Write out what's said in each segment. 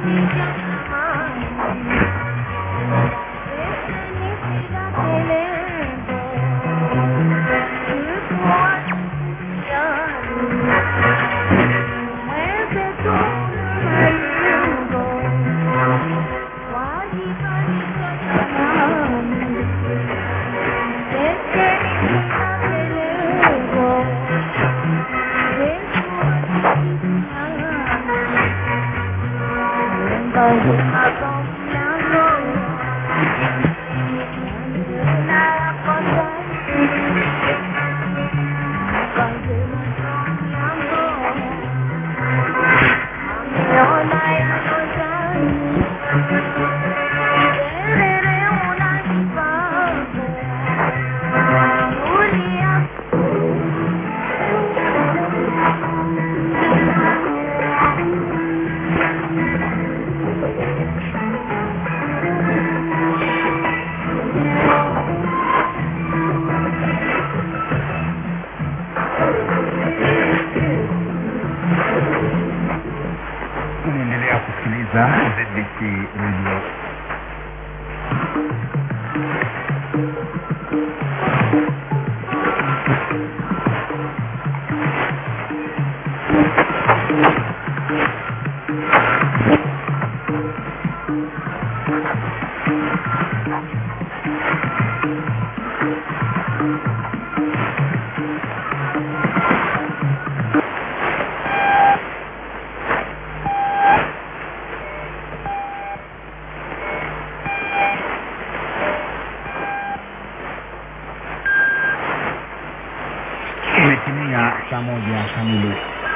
Saa moja kamili.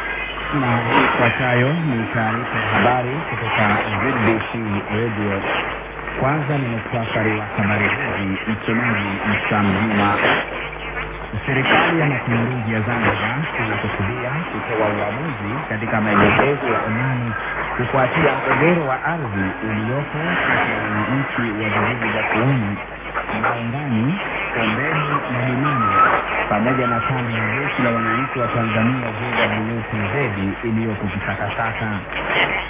Na ifuatayo ni taarifa habari kutoka ZBC Radio. Kwanza ni muhtasari wa habari hizi, msomaji Msamjuma. Serikali ya Mapinduzi ya Zanzibar inakusudia kutoa uamuzi katika maelekezo ya amani kufuatia mgogoro wa ardhi uliopo kati ya wananchi wa vijiji vya Kuuni, Maungani, Kombeni na Limani pamoja na kambi ya jeshi la wananchi wa Tanzania JWTZ iliyoko Kisakasaka.